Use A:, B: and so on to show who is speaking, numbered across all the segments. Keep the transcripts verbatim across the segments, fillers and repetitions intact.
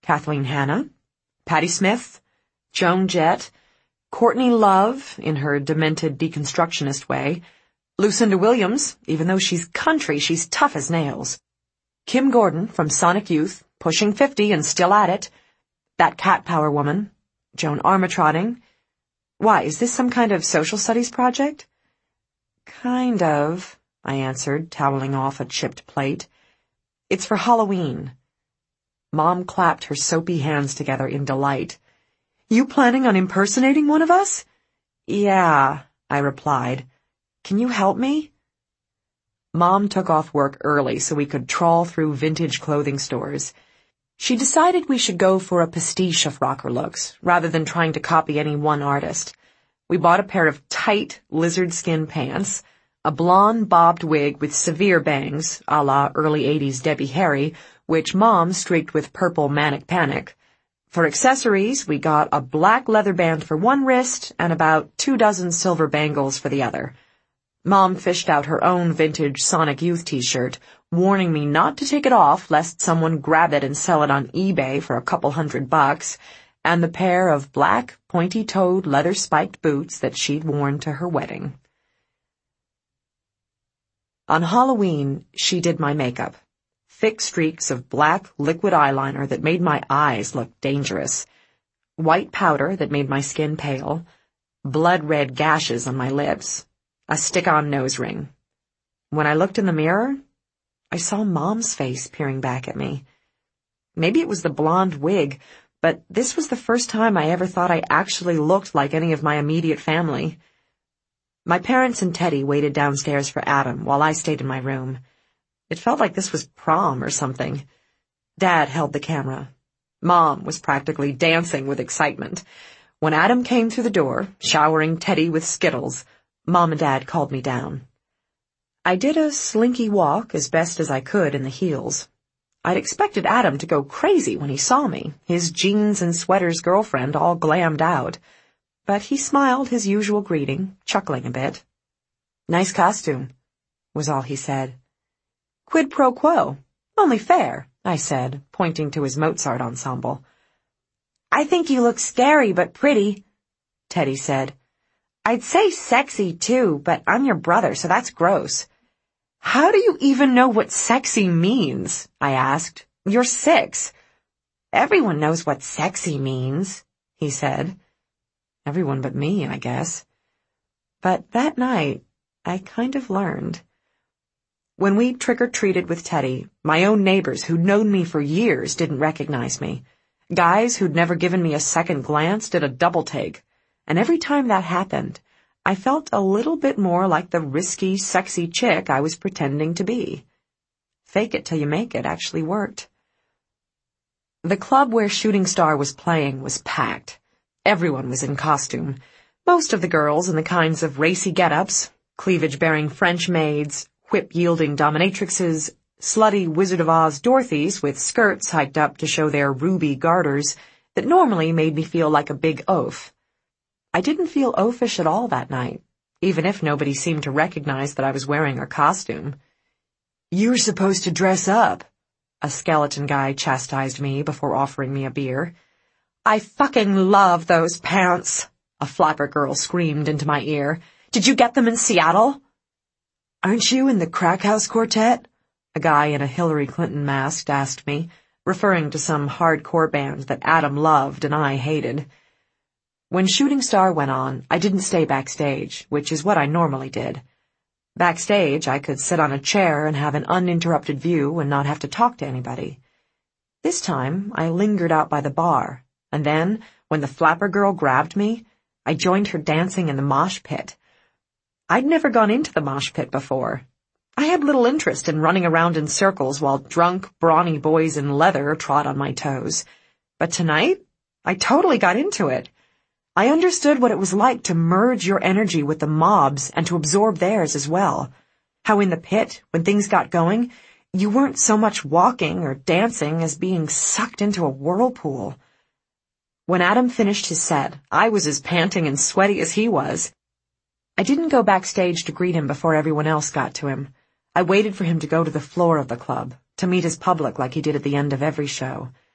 A: Kathleen Hanna, Patti Smith, Joan Jett, Courtney Love, in her demented deconstructionist way, Lucinda Williams, even though she's country, she's tough as nails, Kim Gordon from Sonic Youth, pushing fifty and still at it, that Cat Power woman, Joan Armatrading. Why, is this some kind of social studies project? Kind of, I answered, toweling off a chipped plate. It's for Halloween. Mom clapped her soapy hands together in delight. You planning on impersonating one of us? Yeah, I replied. Can you help me? Mom took off work early so we could trawl through vintage clothing stores. She decided we should go for a pastiche of rocker looks, rather than trying to copy any one artist. We bought a pair of tight lizard skin pants, a blonde bobbed wig with severe bangs, a la early eighties Debbie Harry, which Mom streaked with purple manic panic. For accessories, we got a black leather band for one wrist and about two dozen silver bangles for the other. Mom fished out her own vintage Sonic Youth t-shirt, warning me not to take it off lest someone grab it and sell it on eBay for a couple hundred bucks, and the pair of black, pointy-toed, leather-spiked boots that she'd worn to her wedding. On Halloween, she did my makeup. Thick streaks of black liquid eyeliner that made my eyes look dangerous, white powder that made my skin pale, blood-red gashes on my lips, a stick-on nose ring. When I looked in the mirror, I saw Mom's face peering back at me. Maybe it was the blonde wig, but this was the first time I ever thought I actually looked like any of my immediate family. My parents and Teddy waited downstairs for Adam while I stayed in my room. It felt like this was prom or something. Dad held the camera. Mom was practically dancing with excitement. When Adam came through the door, showering Teddy with Skittles, Mom and Dad called me down. I did a slinky walk as best as I could in the heels. I'd expected Adam to go crazy when he saw me, his jeans and sweaters girlfriend all glammed out. But he smiled his usual greeting, chuckling a bit. Nice costume, was all he said. Quid pro quo. Only fair, I said, pointing to his Mozart ensemble. I think you look scary but pretty, Teddy said. I'd say sexy, too, but I'm your brother, so that's gross. How do you even know what sexy means? I asked. You're six. Everyone knows what sexy means, he said. Everyone but me, I guess. But that night, I kind of learned. When we trick-or-treated with Teddy, my own neighbors who'd known me for years didn't recognize me. Guys who'd never given me a second glance did a double take. And every time that happened, I felt a little bit more like the risky, sexy chick I was pretending to be. Fake it till you make it actually worked. The club where Shooting Star was playing was packed. Everyone was in costume. Most of the girls in the kinds of racy get-ups, cleavage-bearing French maids, whip-yielding dominatrixes, slutty Wizard of Oz Dorothys with skirts hiked up to show their ruby garters that normally made me feel like a big oaf. I didn't feel oafish at all that night, even if nobody seemed to recognize that I was wearing a costume. You're supposed to dress up, a skeleton guy chastised me before offering me a beer. I fucking love those pants, a flapper girl screamed into my ear. Did you get them in Seattle? Aren't you in the Crack House Quartet? A guy in a Hillary Clinton mask asked me, referring to some hardcore band that Adam loved and I hated. When Shooting Star went on, I didn't stay backstage, which is what I normally did. Backstage, I could sit on a chair and have an uninterrupted view and not have to talk to anybody. This time, I lingered out by the bar, and then, when the flapper girl grabbed me, I joined her dancing in the mosh pit. I'd never gone into the mosh pit before. I had little interest in running around in circles while drunk, brawny boys in leather trod on my toes. But tonight, I totally got into it. I understood what it was like to merge your energy with the mob's and to absorb theirs as well. How in the pit, when things got going, you weren't so much walking or dancing as being sucked into a whirlpool. When Adam finished his set, I was as panting and sweaty as he was. I didn't go backstage to greet him before everyone else got to him. I waited for him to go to the floor of the club, to meet his public like he did at the end of every show.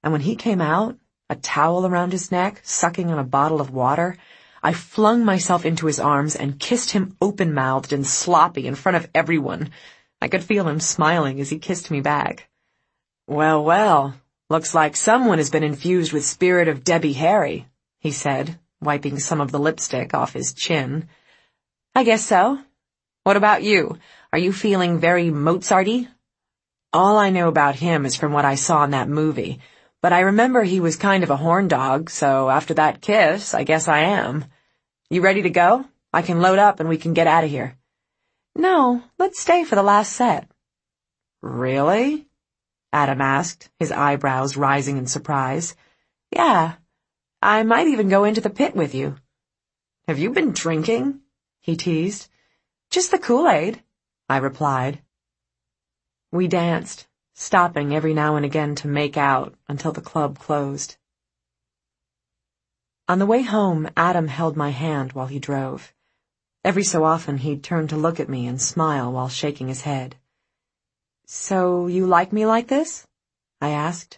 A: And when he came out, a towel around his neck, sucking on a bottle of water, I flung myself into his arms and kissed him open-mouthed and sloppy in front of everyone. I could feel him smiling as he kissed me back. "Well, well, looks like someone has been infused with spirit of Debbie Harry," he said, wiping some of the lipstick off his chin. "I guess so. What about you? Are you feeling very Mozart-y?" "All I know about him is from what I saw in that movie, but I remember he was kind of a horn dog, so after that kiss, I guess I am. You ready to go? I can load up and we can get out of here." "No, let's stay for the last set." "Really?" Adam asked, his eyebrows rising in surprise. "Yeah, I might even go into the pit with you." "Have you been drinking?" he teased. "Just the Kool-Aid," I replied. We danced, stopping every now and again to make out until the club closed. On the way home, Adam held my hand while he drove. Every so often he'd turn to look at me and smile while shaking his head. "So you like me like this?" I asked.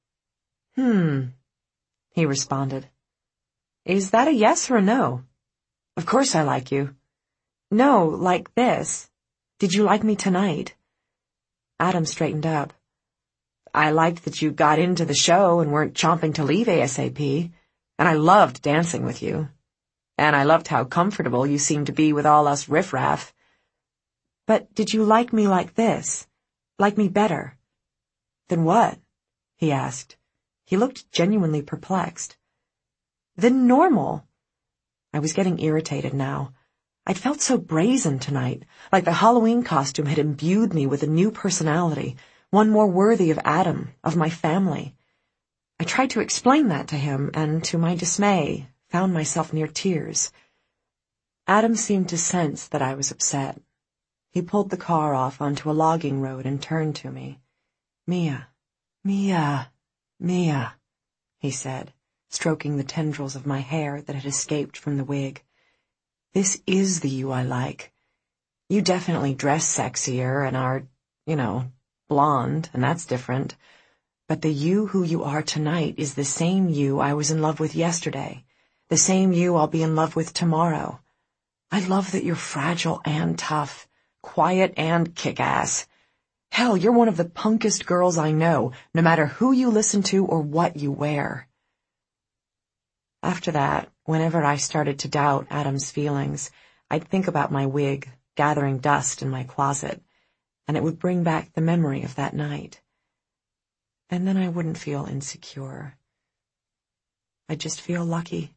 A: Hmm, he responded. "Is that a yes or a no?" "Of course I like you." "No, like this. Did you like me tonight?" Adam straightened up. "I liked that you got into the show and weren't chomping to leave ASAP, and I loved dancing with you. And I loved how comfortable you seemed to be with all us riffraff. But did you like me like this? Like me better?" "Than what?" he asked. He looked genuinely perplexed. "Than normal." I was getting irritated now. I'd felt so brazen tonight, like the Halloween costume had imbued me with a new personality, one more worthy of Adam, of my family. I tried to explain that to him, and to my dismay, found myself near tears. Adam seemed to sense that I was upset. He pulled the car off onto a logging road and turned to me. "Mia, Mia, Mia," he said, stroking the tendrils of my hair that had escaped from the wig. "This is the you I like. You definitely dress sexier and are, you know, blonde, and that's different. But the you who you are tonight is the same you I was in love with yesterday, the same you I'll be in love with tomorrow. I love that you're fragile and tough, quiet and kick-ass. Hell, you're one of the punkest girls I know, no matter who you listen to or what you wear." After that, whenever I started to doubt Adam's feelings, I'd think about my wig, gathering dust in my closet, and it would bring back the memory of that night. And then I wouldn't feel insecure. I'd just feel lucky.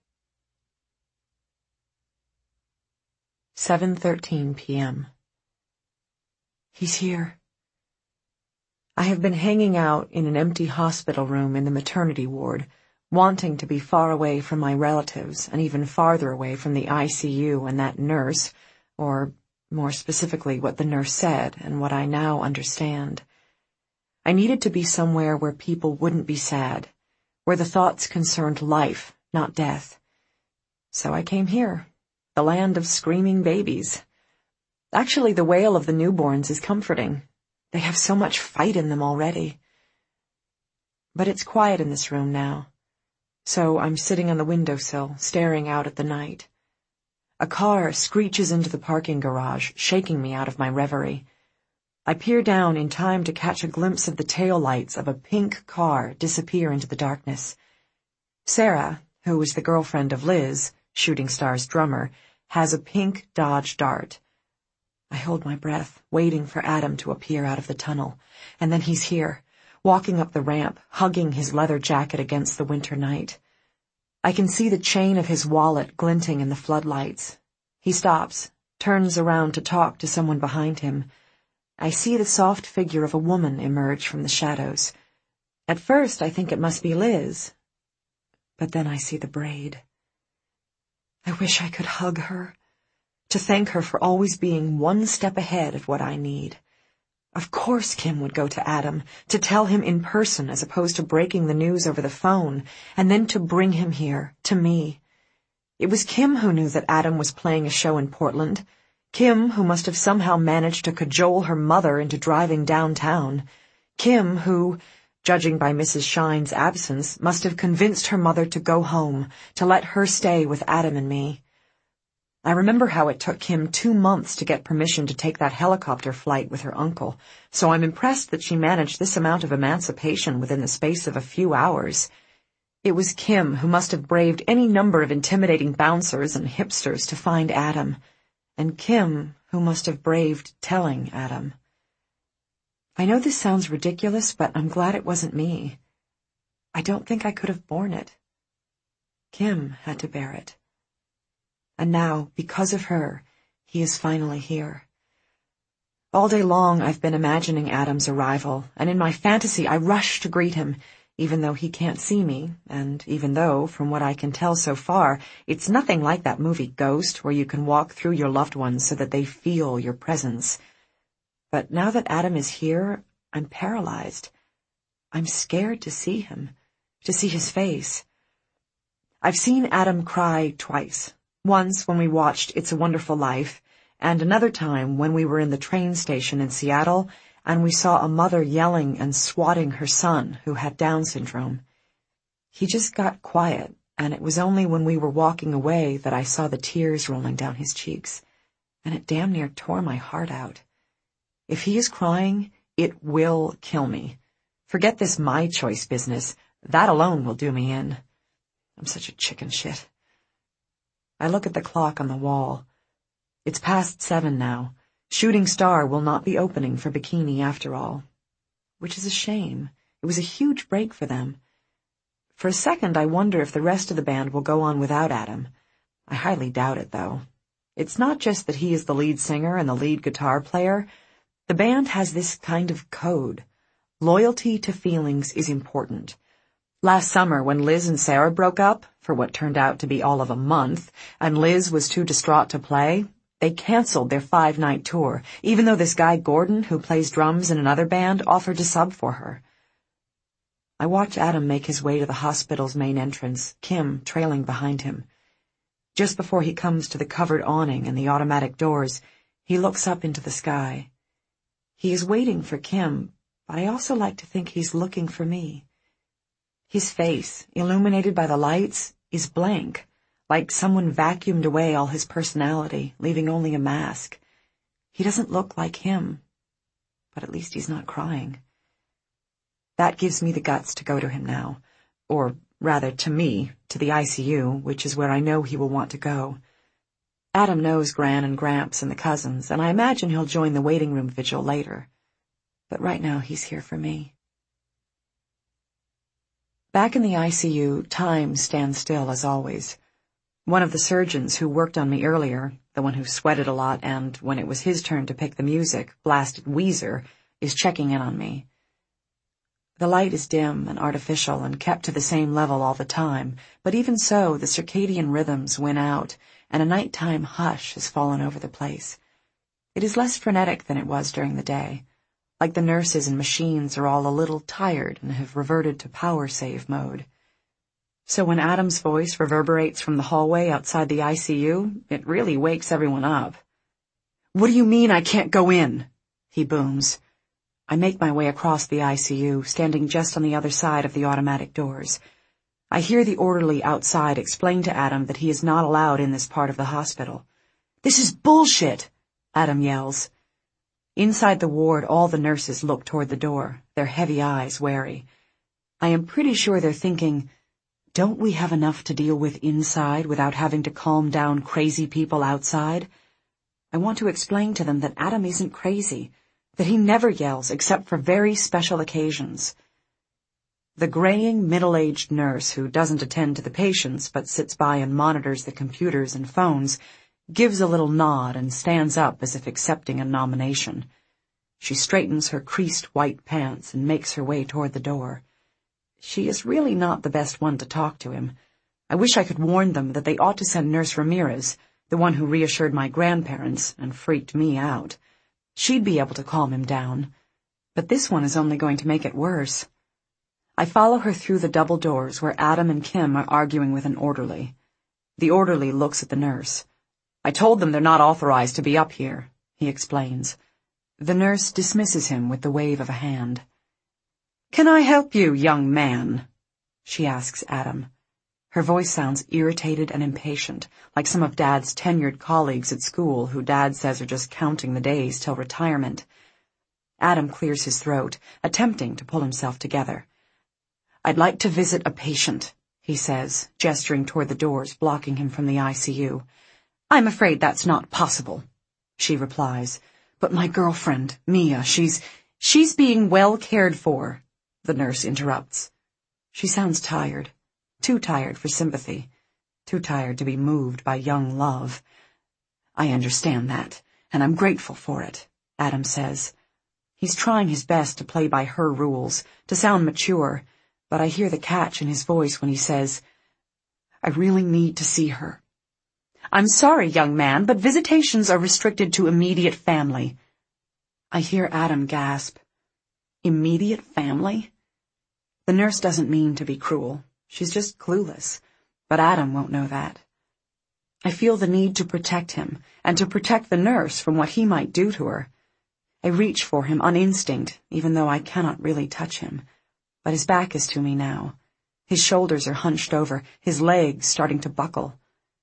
A: seven thirteen p m He's here. I have been hanging out in an empty hospital room in the maternity ward, wanting to be far away from my relatives and even farther away from the I C U and that nurse, or more specifically what the nurse said and what I now understand. I needed to be somewhere where people wouldn't be sad, where the thoughts concerned life, not death. So I came here, the land of screaming babies. Actually, the wail of the newborns is comforting. They have so much fight in them already. But it's quiet in this room now. So I'm sitting on the windowsill, staring out at the night. A car screeches into the parking garage, shaking me out of my reverie. I peer down in time to catch a glimpse of the taillights of a pink car disappear into the darkness. Sarah, who is the girlfriend of Liz, Shooting Star's drummer, has a pink Dodge Dart. I hold my breath, waiting for Adam to appear out of the tunnel, and then he's here, walking up the ramp, hugging his leather jacket against the winter night. I can see the chain of his wallet glinting in the floodlights. He stops, turns around to talk to someone behind him. I see the soft figure of a woman emerge from the shadows. At first, I think it must be Liz. But then I see the braid. I wish I could hug her, to thank her for always being one step ahead of what I need. Of course Kim would go to Adam, to tell him in person as opposed to breaking the news over the phone, and then to bring him here, to me. It was Kim who knew that Adam was playing a show in Portland. Kim, who must have somehow managed to cajole her mother into driving downtown. Kim, who, judging by Missus Shine's absence, must have convinced her mother to go home, to let her stay with Adam and me. I remember how it took Kim two months to get permission to take that helicopter flight with her uncle, so I'm impressed that she managed this amount of emancipation within the space of a few hours. It was Kim who must have braved any number of intimidating bouncers and hipsters to find Adam, and Kim who must have braved telling Adam. I know this sounds ridiculous, but I'm glad it wasn't me. I don't think I could have borne it. Kim had to bear it. And now, because of her, he is finally here. All day long I've been imagining Adam's arrival, and in my fantasy I rush to greet him, even though he can't see me, and even though, from what I can tell so far, it's nothing like that movie Ghost, where you can walk through your loved ones so that they feel your presence. But now that Adam is here, I'm paralyzed. I'm scared to see him, to see his face. I've seen Adam cry twice. Once when we watched It's a Wonderful Life, and another time when we were in the train station in Seattle and we saw a mother yelling and swatting her son who had Down syndrome. He just got quiet, and it was only when we were walking away that I saw the tears rolling down his cheeks, and it damn near tore my heart out. If he is crying, it will kill me. Forget this my choice business. That alone will do me in. I'm such a chicken shit. I look at the clock on the wall. It's past seven now. Shooting Star will not be opening for Bikini after all. Which is a shame. It was a huge break for them. For a second I wonder if the rest of the band will go on without Adam. I highly doubt it, though. It's not just that he is the lead singer and the lead guitar player. The band has this kind of code. Loyalty to feelings is important. Last summer, when Liz and Sarah broke up, for what turned out to be all of a month, and Liz was too distraught to play, they canceled their five-night tour, even though this guy Gordon, who plays drums in another band, offered to sub for her. I watch Adam make his way to the hospital's main entrance, Kim trailing behind him. Just before he comes to the covered awning and the automatic doors, he looks up into the sky. He is waiting for Kim, but I also like to think he's looking for me. His face, illuminated by the lights, is blank, like someone vacuumed away all his personality, leaving only a mask. He doesn't look like him, but at least he's not crying. That gives me the guts to go to him now, or rather to me, to the I C U, which is where I know he will want to go. Adam knows Gran and Gramps and the cousins, and I imagine he'll join the waiting room vigil later. But right now he's here for me. Back in the I C U, time stands still as always. One of the surgeons who worked on me earlier, the one who sweated a lot and, when it was his turn to pick the music, blasted Weezer, is checking in on me. The light is dim and artificial and kept to the same level all the time, but even so, the circadian rhythms win out, and a nighttime hush has fallen over the place. It is less frenetic than it was during the day. Like the nurses and machines are all a little tired and have reverted to power save mode. So when Adam's voice reverberates from the hallway outside the I C U, it really wakes everyone up. "What do you mean I can't go in?" he booms. I make my way across the I C U, standing just on the other side of the automatic doors. I hear the orderly outside explain to Adam that he is not allowed in this part of the hospital. "This is bullshit," Adam yells. Inside the ward, all the nurses look toward the door, their heavy eyes wary. I am pretty sure they're thinking, don't we have enough to deal with inside without having to calm down crazy people outside? I want to explain to them that Adam isn't crazy, that he never yells except for very special occasions. The graying, middle-aged nurse who doesn't attend to the patients but sits by and monitors the computers and phones gives a little nod and stands up as if accepting a nomination. She straightens her creased white pants and makes her way toward the door. She is really not the best one to talk to him. I wish I could warn them that they ought to send Nurse Ramirez, the one who reassured my grandparents and freaked me out. She'd be able to calm him down. But this one is only going to make it worse. I follow her through the double doors where Adam and Kim are arguing with an orderly. The orderly looks at the nurse. "I told them they're not authorized to be up here," he explains. The nurse dismisses him with the wave of a hand. "Can I help you, young man?" she asks Adam. Her voice sounds irritated and impatient, like some of Dad's tenured colleagues at school who Dad says are just counting the days till retirement. Adam clears his throat, attempting to pull himself together. "I'd like to visit a patient," he says, gesturing toward the doors blocking him from the I C U. "I'm afraid that's not possible," she replies. "But my girlfriend, Mia, she's, she's being well cared for," the nurse interrupts. She sounds tired, too tired for sympathy, too tired to be moved by young love. "I understand that, and I'm grateful for it," Adam says. He's trying his best to play by her rules, to sound mature, but I hear the catch in his voice when he says, "I really need to see her." "I'm sorry, young man, but visitations are restricted to immediate family." I hear Adam gasp. Immediate family? The nurse doesn't mean to be cruel. She's just clueless. But Adam won't know that. I feel the need to protect him, and to protect the nurse from what he might do to her. I reach for him on instinct, even though I cannot really touch him. But his back is to me now. His shoulders are hunched over, his legs starting to buckle.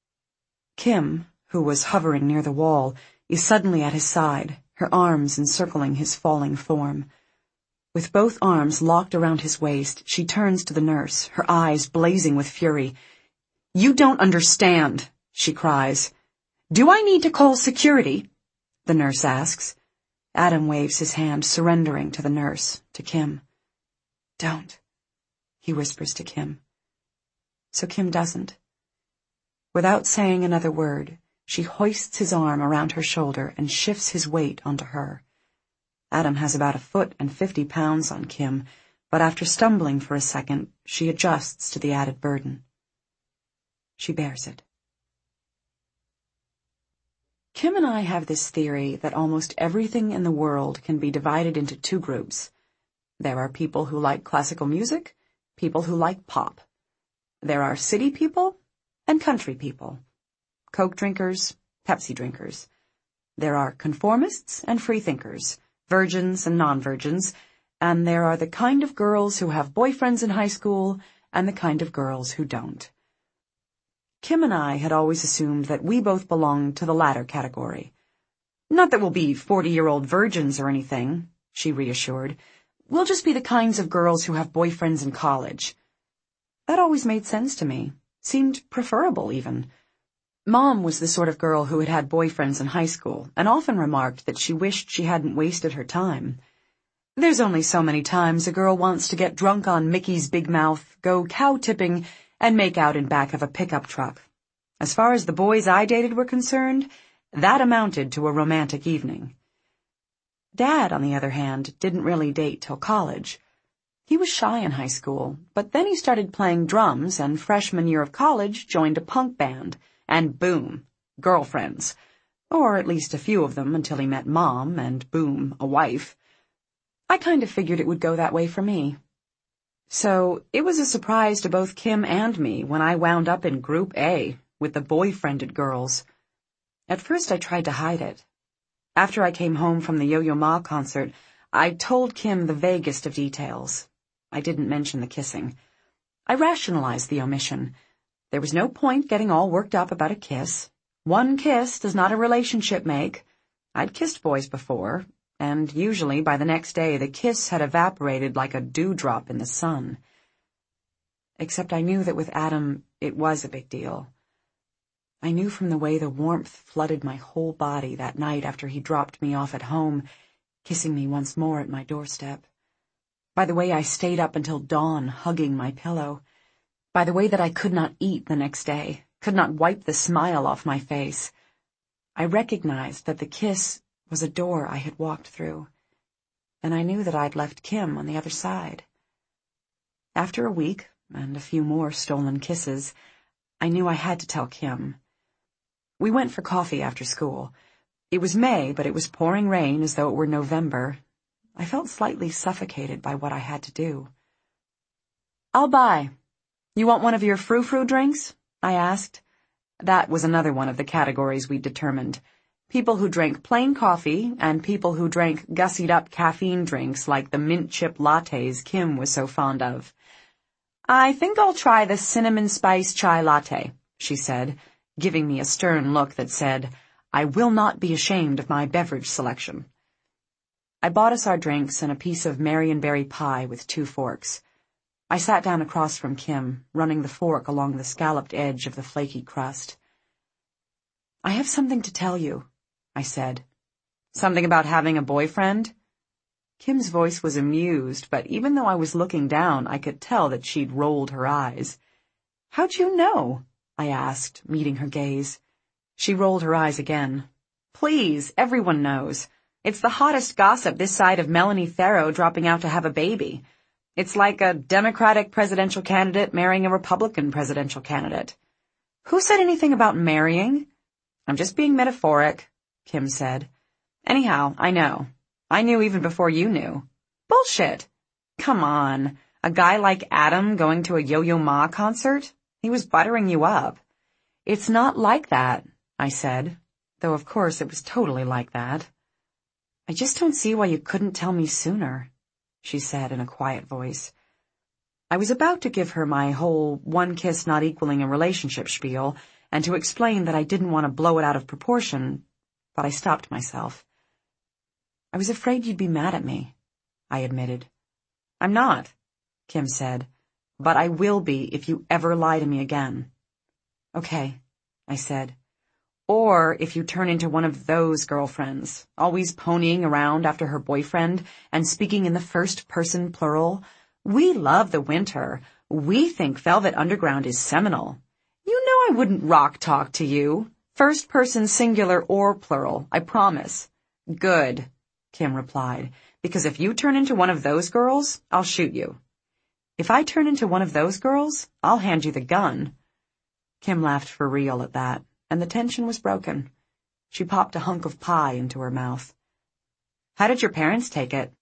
A: Kim, who was hovering near the wall, is suddenly at his side, her arms encircling his falling form. With both arms locked around his waist, she turns to the nurse, her eyes blazing with fury. "You don't understand," she cries. "Do I need to call security?" the nurse asks. Adam waves his hand, surrendering to the nurse, to Kim. "Don't," he whispers to Kim. So Kim doesn't. Without saying another word, she hoists his arm around her shoulder and shifts his weight onto her. Adam has about a foot and fifty pounds on Kim, but after stumbling for a second, she adjusts to the added burden. She bears it. Kim and I have this theory that almost everything in the world can be divided into two groups. There are people who like classical music, people who like pop. There are city people and country people. Coke drinkers, Pepsi drinkers. There are conformists and freethinkers, virgins and non-virgins, and there are the kind of girls who have boyfriends in high school and the kind of girls who don't. Kim and I had always assumed that we both belonged to the latter category. "Not that we'll be forty-year-old virgins or anything," she reassured. "We'll just be the kinds of girls who have boyfriends in college." That always made sense to me, seemed preferable even. Mom was the sort of girl who had had boyfriends in high school and often remarked that she wished she hadn't wasted her time. There's only so many times a girl wants to get drunk on Mickey's Big Mouth, go cow-tipping, and make out in back of a pickup truck. As far as the boys I dated were concerned, that amounted to a romantic evening. Dad, on the other hand, didn't really date till college. He was shy in high school, but then he started playing drums and freshman year of college joined a punk band, and boom, girlfriends. Or at least a few of them until he met Mom, and boom, a wife. I kind of figured it would go that way for me. So it was a surprise to both Kim and me when I wound up in Group A with the boyfriended girls. At first I tried to hide it. After I came home from the Yo-Yo Ma concert, I told Kim the vaguest of details. I didn't mention the kissing. I rationalized the omission. There was no point getting all worked up about a kiss. One kiss does not a relationship make. I'd kissed boys before, and usually by the next day the kiss had evaporated like a dewdrop in the sun. Except I knew that with Adam it was a big deal. I knew from the way the warmth flooded my whole body that night after he dropped me off at home, kissing me once more at my doorstep. By the way I stayed up until dawn hugging my pillow. By the way that I could not eat the next day, could not wipe the smile off my face. I recognized that the kiss was a door I had walked through, and I knew that I'd left Kim on the other side. After a week, and a few more stolen kisses, I knew I had to tell Kim. We went for coffee after school. It was May, but it was pouring rain as though it were November. I felt slightly suffocated by what I had to do. "I'll buy. You want one of your frou-frou drinks?" I asked. That was another one of the categories we'd determined. People who drank plain coffee and people who drank gussied-up caffeine drinks like the mint chip lattes Kim was so fond of. "I think I'll try the cinnamon spice chai latte," she said, giving me a stern look that said, "I will not be ashamed of my beverage selection." I bought us our drinks and a piece of Marionberry pie with two forks. I sat down across from Kim, running the fork along the scalloped edge of the flaky crust. "I have something to tell you," I said. "Something about having a boyfriend?" Kim's voice was amused, but even though I was looking down, I could tell that she'd rolled her eyes. "How'd you know?" I asked, meeting her gaze. She rolled her eyes again. "Please, everyone knows. It's the hottest gossip this side of Melanie Farrow dropping out to have a baby. It's like a Democratic presidential candidate marrying a Republican presidential candidate." "Who said anything about marrying?" "I'm just being metaphoric," Kim said. "Anyhow, I know. I knew even before you knew." "Bullshit." "Come on. A guy like Adam going to a Yo-Yo Ma concert? He was buttering you up." "It's not like that," I said, though of course it was totally like that. "I just don't see why you couldn't tell me sooner," she said in a quiet voice. I was about to give her my whole one kiss not equaling a relationship spiel and to explain that I didn't want to blow it out of proportion, but I stopped myself. "I was afraid you'd be mad at me," I admitted. "I'm not," Kim said, "but I will be if you ever lie to me again." "Okay," I said. "Or if you turn into one of those girlfriends, always ponying around after her boyfriend and speaking in the first-person plural. We love the winter. We think Velvet Underground is seminal. You know I wouldn't rock talk to you. First-person singular or plural, I promise." "Good," Kim replied, "because if you turn into one of those girls, I'll shoot you." "If I turn into one of those girls, I'll hand you the gun." Kim laughed for real at that, and the tension was broken. She popped a hunk of pie into her mouth. "How did your parents take it?"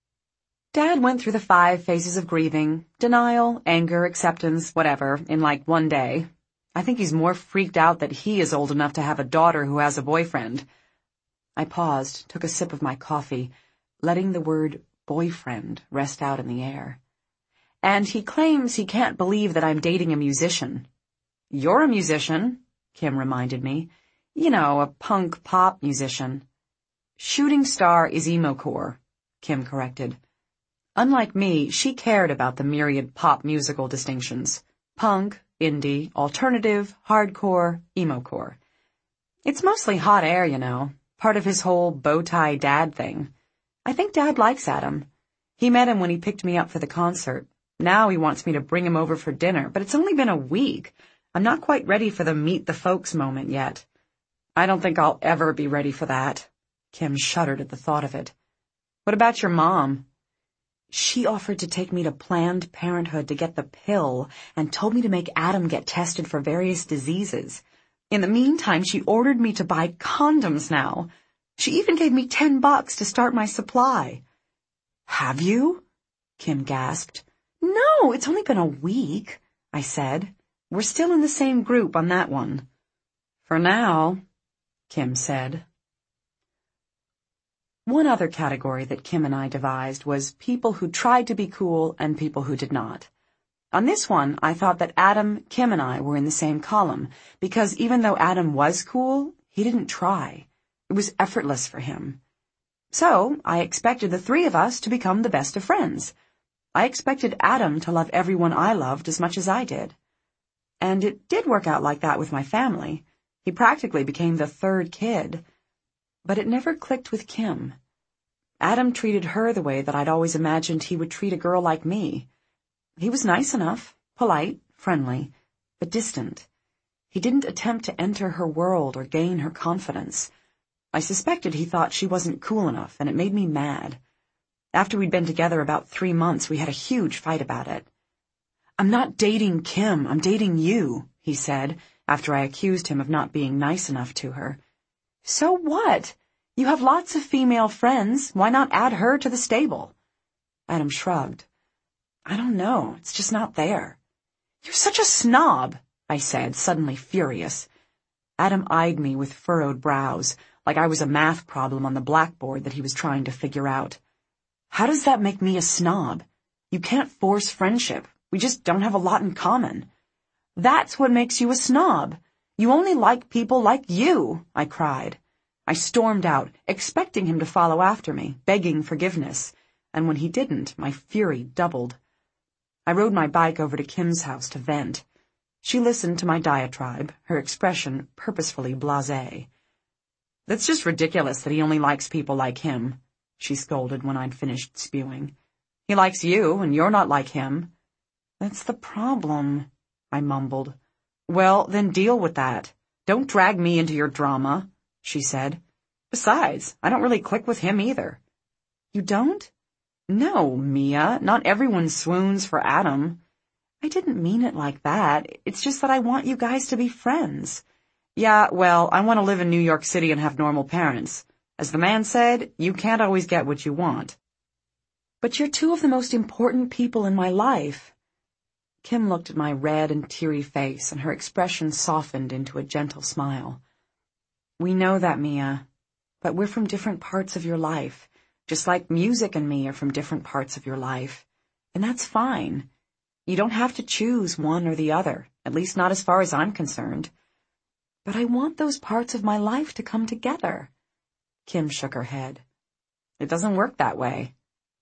A: "Dad went through the five phases of grieving, denial, anger, acceptance, whatever, in like one day. I think he's more freaked out that he is old enough to have a daughter who has a boyfriend." I paused, took a sip of my coffee, letting the word boyfriend rest out in the air. "And he claims he can't believe that I'm dating a musician." "You're a musician," Kim reminded me. "You know, a punk pop musician." "Shooting star is emo-core," Kim corrected. Unlike me, she cared about the myriad pop musical distinctions. Punk, indie, alternative, hardcore, emo-core. It's mostly hot air, you know, part of his whole bow-tie dad thing. I think Dad likes Adam. He met him when he picked me up for the concert. Now he wants me to bring him over for dinner, but it's only been a week. I'm not quite ready for the meet the folks moment yet. "I don't think I'll ever be ready for that." Kim shuddered at the thought of it. "What about your mom?" "She offered to take me to Planned Parenthood to get the pill and told me to make Adam get tested for various diseases. In the meantime, she ordered me to buy condoms now. She even gave me ten bucks to start my supply." "Have you?" Kim gasped. "No, it's only been a week," I said. "We're still in the same group on that one." "For now," Kim said. One other category that Kim and I devised was people who tried to be cool and people who did not. On this one, I thought that Adam, Kim, and I were in the same column, because even though Adam was cool, he didn't try. It was effortless for him. So I expected the three of us to become the best of friends. I expected Adam to love everyone I loved as much as I did. And it did work out like that with my family. He practically became the third kid. But it never clicked with Kim. Adam treated her the way that I'd always imagined he would treat a girl like me. He was nice enough, polite, friendly, but distant. He didn't attempt to enter her world or gain her confidence. I suspected he thought she wasn't cool enough, and it made me mad. After we'd been together about three months, we had a huge fight about it. "I'm not dating Kim, I'm dating you," he said, after I accused him of not being nice enough to her. "So what? You have lots of female friends. Why not add her to the stable?" Adam shrugged. "I don't know. It's just not there." "You're such a snob," I said, suddenly furious. Adam eyed me with furrowed brows, like I was a math problem on the blackboard that he was trying to figure out. How does that make me a snob? You can't force friendship. We just don't have a lot in common. That's what makes you a snob. You only like people like you, I cried. I stormed out, expecting him to follow after me, begging forgiveness, and when he didn't, my fury doubled. I rode my bike over to Kim's house to vent. She listened to my diatribe, her expression purposefully blasé. That's just ridiculous that he only likes people like him, she scolded when I'd finished spewing. He likes you, and you're not like him. That's the problem, I mumbled. Well, then deal with that. Don't drag me into your drama, she said. Besides, I don't really click with him either. You don't? No, Mia, not everyone swoons for Adam. I didn't mean it like that. It's just that I want you guys to be friends. Yeah, well, I want to live in New York City and have normal parents. As the man said, you can't always get what you want. But you're two of the most important people in my life. Kim looked at my red and teary face, and her expression softened into a gentle smile. We know that, Mia, but we're from different parts of your life, just like music and me are from different parts of your life. And that's fine. You don't have to choose one or the other, at least not as far as I'm concerned. But I want those parts of my life to come together. Kim shook her head. It doesn't work that way.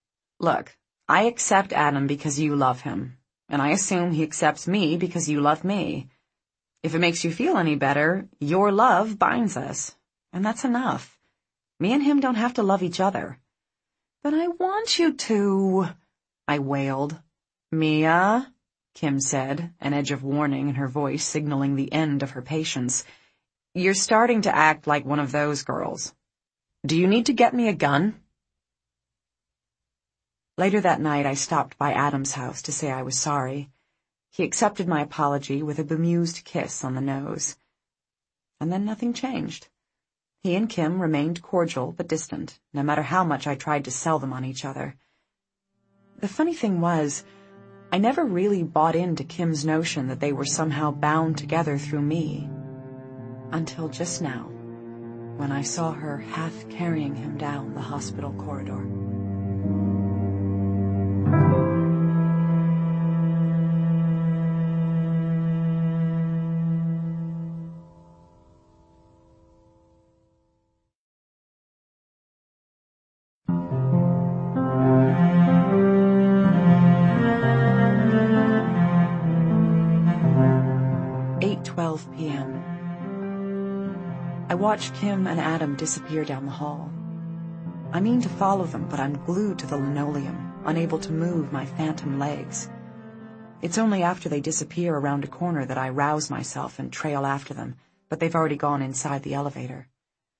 A: Look, I accept Adam because you love him, and I assume he accepts me because you love me. If it makes you feel any better, your love binds us, and that's enough. Me and him don't have to love each other. But I want you to, I wailed. Mia, Kim said, an edge of warning in her voice signaling the end of her patience. You're starting to act like one of those girls. Do you need to get me a gun? Later that night, I stopped by Adam's house to say I was sorry. He accepted my apology with a bemused kiss on the nose. And then nothing changed. He and Kim remained cordial but distant, no matter how much I tried to sell them on each other. The funny thing was, I never really bought into Kim's notion that they were somehow bound together through me. Until just now, when I saw her half carrying him down the hospital corridor. eight twelve p m I watched Kim and Adam disappear down the hall. I mean to follow them, but I'm glued to the linoleum, unable to move my phantom legs. It's only after they disappear around a corner that I rouse myself and trail after them, but they've already gone inside the elevator.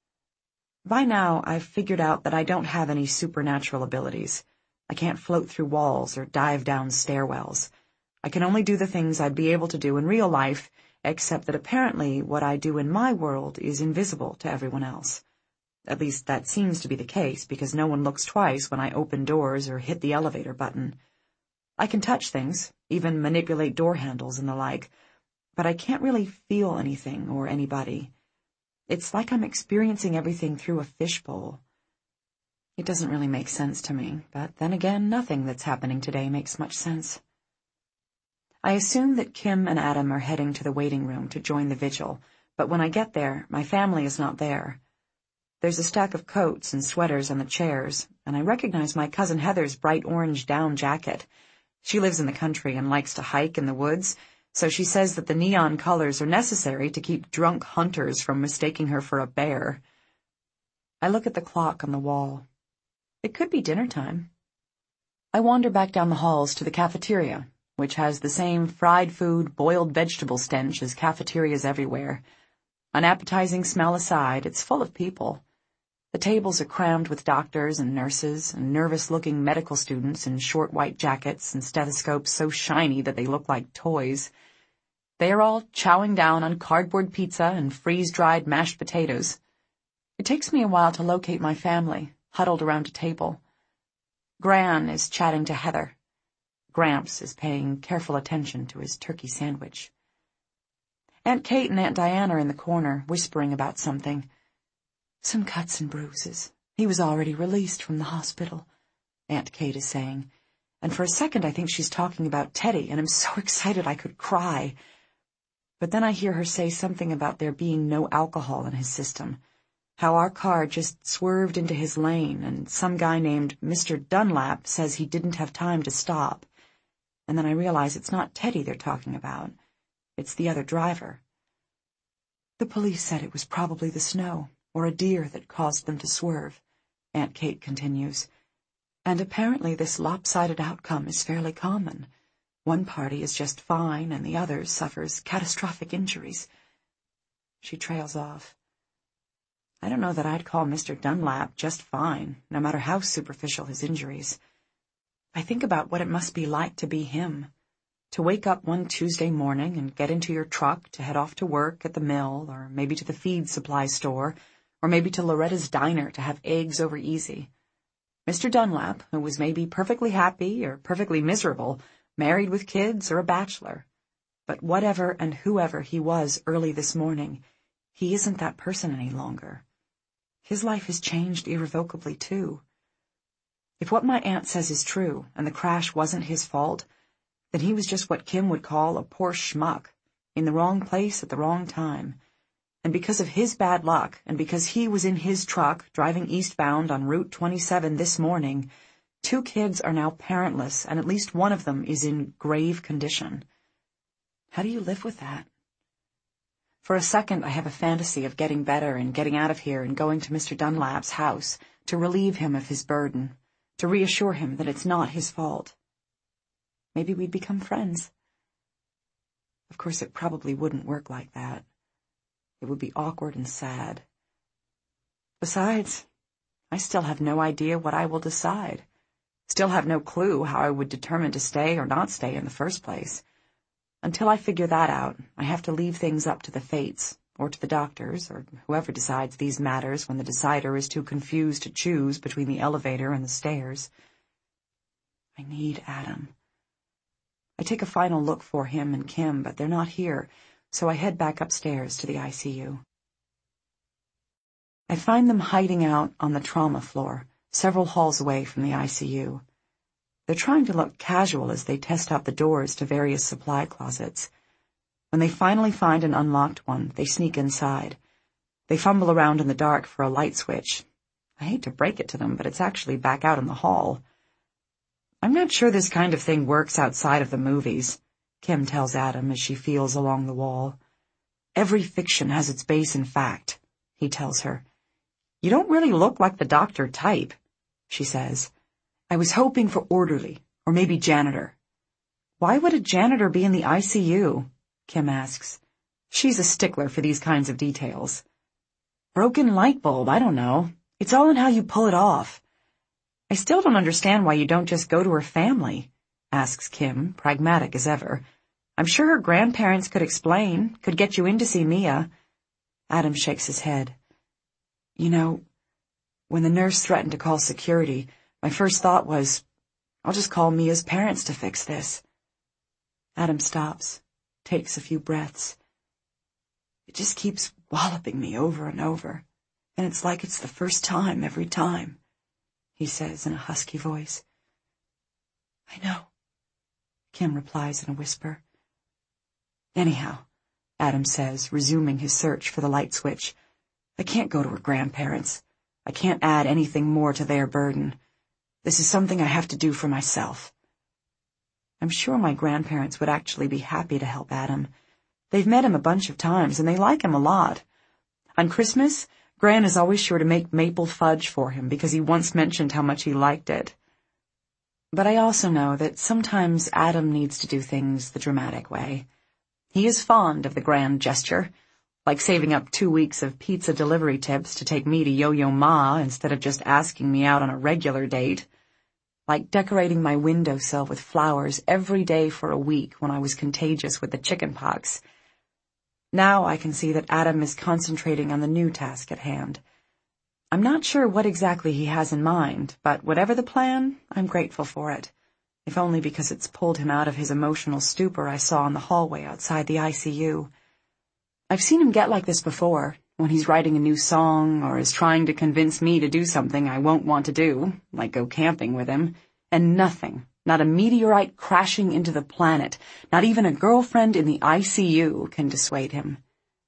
A: By now, I've figured out that I don't have any supernatural abilities. I can't float through walls or dive down stairwells. I can only do the things I'd be able to do in real life, except that apparently what I do in my world is invisible to everyone else. At least that seems to be the case, because no one looks twice when I open doors or hit the elevator button. I can touch things, even manipulate door handles and the like, but I can't really feel anything or anybody. It's like I'm experiencing everything through a fishbowl. It doesn't really make sense to me, but then again, nothing that's happening today makes much sense. I assume that Kim and Adam are heading to the waiting room to join the vigil, but when I get there, my family is not there. There's a stack of coats and sweaters on the chairs, and I recognize my cousin Heather's bright orange down jacket. She lives in the country and likes to hike in the woods, so she says that the neon colors are necessary to keep drunk hunters from mistaking her for a bear. I look at the clock on the wall. It could be dinner time. I wander back down the halls to the cafeteria, which has the same fried food, boiled vegetable stench as cafeterias everywhere. Unappetizing smell aside, it's full of people. The tables are crammed with doctors and nurses and nervous-looking medical students in short white jackets and stethoscopes so shiny that they look like toys. They are all chowing down on cardboard pizza and freeze-dried mashed potatoes. It takes me a while to locate my family, huddled around a table. Gran is chatting to Heather. Gramps is paying careful attention to his turkey sandwich. Aunt Kate and Aunt Diane are in the corner, whispering about something.
B: Some cuts and bruises. He was already released from the hospital, Aunt Kate is saying. And for a second I think she's talking about Teddy, and I'm so excited I could cry. But then I hear her say something about there being no alcohol in his system, how our car just swerved into his lane, and some guy named Mister Dunlap says he didn't have time to stop. And then I realize it's not Teddy they're talking about. It's the other driver. The police said it was probably the snow, or a deer that caused them to swerve, Aunt Kate continues. And apparently this lopsided outcome is fairly common. One party is just fine, and the other suffers catastrophic injuries. She trails off. I don't know that I'd call Mister Dunlap just fine, no matter how superficial his injuries. I think about what it must be like to be him, to wake up one Tuesday morning and get into your truck to head off to work at the mill, or maybe to the feed supply store, or maybe to Loretta's diner to have eggs over easy. Mister Dunlap, who was maybe perfectly happy or perfectly miserable, married with kids or a bachelor. But whatever and whoever he was early this morning, he isn't that person any longer. His life has changed irrevocably, too. If what my aunt says is true, and the crash wasn't his fault, then he was just what Kim would call a poor schmuck, in the wrong place at the wrong time. And because of his bad luck, and because he was in his truck driving eastbound on Route twenty-seven this morning, two kids are now parentless, and at least one of them is in grave condition. How do you live with that? For a second, I have a fantasy of getting better and getting out of here and going to Mister Dunlap's house to relieve him of his burden, to reassure him that it's not his fault. Maybe we'd become friends. Of course, it probably wouldn't work like that. It would be awkward and sad. Besides, I still have no idea what I will decide. Still have no clue how I would determine to stay or not stay in the first place. Until I figure that out, I have to leave things up to the fates, or to the doctors, or whoever decides these matters when the decider is too confused to choose between the elevator and the stairs. I need Adam. I take a final look for him and Kim, but they're not here, so I head back upstairs to the I C U. I find them hiding out on the trauma floor, several halls away from the I C U. They're trying to look casual as they test out the doors to various supply closets. When they finally find an unlocked one, they sneak inside. They fumble around in the dark for a light switch. I hate to break it to them, but it's actually back out in the hall. I'm not sure this kind of thing works outside of the movies, Kim tells Adam as she feels along the wall. Every fiction has its base in fact, he tells her. You don't really look like the doctor type, she says. I was hoping for orderly, or maybe janitor. Why would a janitor be in the I C U? Kim asks. She's a stickler for these kinds of details. Broken light bulb, I don't know. It's all in how you pull it off. I still don't understand why you don't just go to her family, asks Kim, pragmatic as ever. I'm sure her grandparents could explain, could get you in to see Mia. Adam shakes his head. You know, when the nurse threatened to call security, my first thought was, I'll just call Mia's parents to fix this. Adam stops, takes a few breaths. It just keeps walloping me over and over, and it's like it's the first time every time, he says in a husky voice. I know, Kim replies in a whisper. Anyhow, Adam says, resuming his search for the light switch, I can't go to her grandparents. I can't add anything more to their burden. This is something I have to do for myself. I'm sure my grandparents would actually be happy to help Adam. They've met him a bunch of times, and they like him a lot. On Christmas, Gran is always sure to make maple fudge for him because he once mentioned how much he liked it. But I also know that sometimes Adam needs to do things the dramatic way. He is fond of the grand gesture, like saving up two weeks of pizza delivery tips to take me to Yo-Yo Ma instead of just asking me out on a regular date. Like decorating my windowsill with flowers every day for a week when I was contagious with the chicken pox. Now I can see that Adam is concentrating on the new task at hand. I'm not sure what exactly he has in mind, but whatever the plan, I'm grateful for it, if only because it's pulled him out of his emotional stupor I saw in the hallway outside the I C U. I've seen him get like this before, when he's writing a new song or is trying to convince me to do something I won't want to do, like go camping with him, and nothing, not a meteorite crashing into the planet, not even a girlfriend in the I C U can dissuade him.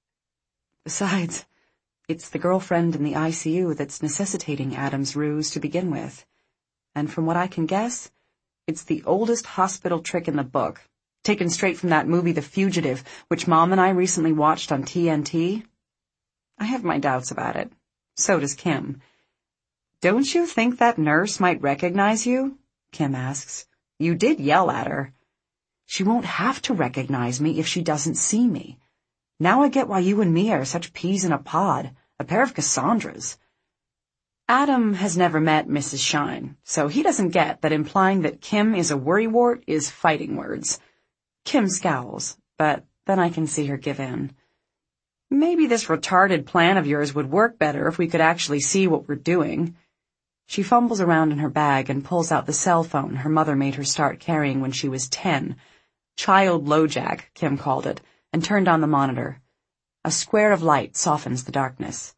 B: Besides, it's the girlfriend in the I C U that's necessitating Adam's ruse to begin with. And from what I can guess, it's the oldest hospital trick in the book, taken straight from that movie The Fugitive, which Mom and I recently watched on T N T. I have my doubts about it. So does Kim. "Don't you think that nurse might recognize you?" Kim asks. "You did yell at her." "She won't have to recognize me if she doesn't see me. Now I get why you and me are such peas in a pod, a pair of Cassandras." Adam has never met Missus Shine, so he doesn't get that implying that Kim is a worrywart is fighting words. Kim scowls, but then I can see her give in. "Maybe this retarded plan of yours would work better if we could actually see what we're doing." She fumbles around in her bag and pulls out the cell phone her mother made her start carrying when she was ten. Child LoJack, Kim called it, and turned on the monitor. A square of light softens the darkness.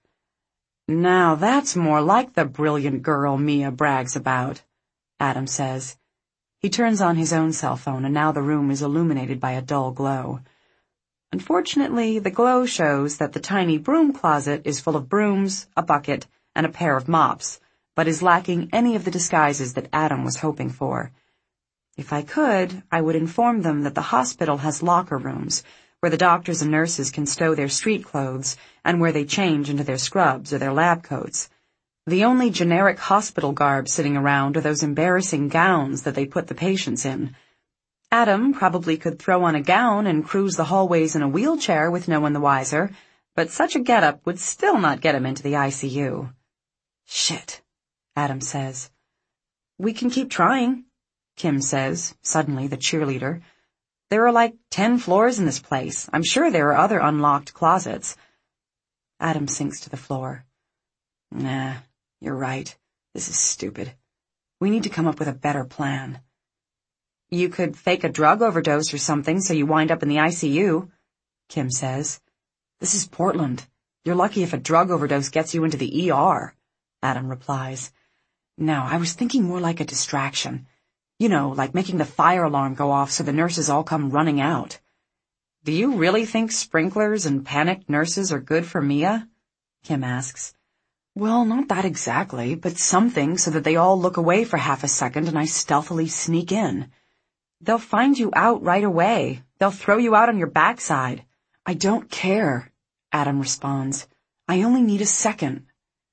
B: "Now that's more like the brilliant girl Mia brags about," Adam says. He turns on his own cell phone, and now the room is illuminated by a dull glow. Unfortunately, the glow shows that the tiny broom closet is full of brooms, a bucket, and a pair of mops, but is lacking any of the disguises that Adam was hoping for. If I could, I would inform them that the hospital has locker rooms, where the doctors and nurses can stow their street clothes and where they change into their scrubs or their lab coats. The only generic hospital garb sitting around are those embarrassing gowns that they put the patients in. Adam probably could throw on a gown and cruise the hallways in a wheelchair with no one the wiser, but such a getup would still not get him into the I C U. "Shit," Adam says. "We can keep trying," Kim says, suddenly the cheerleader. "There are like ten floors in this place. I'm sure there are other unlocked closets." Adam sinks to the floor. "Nah, you're right. This is stupid. We need to come up with a better plan." "You could fake a drug overdose or something so you wind up in the I C U, Kim says. "This is Portland. You're lucky if a drug overdose gets you into the E R, Adam replies. "No, I was thinking more like a distraction. You know, like making the fire alarm go off so the nurses all come running out." "Do you really think sprinklers and panicked nurses are good for Mia?" Kim asks. "Well, not that exactly, but something so that they all look away for half a second and I stealthily sneak in." "They'll find you out right away. They'll throw you out on your backside." "I don't care," Adam responds. "I only need a second."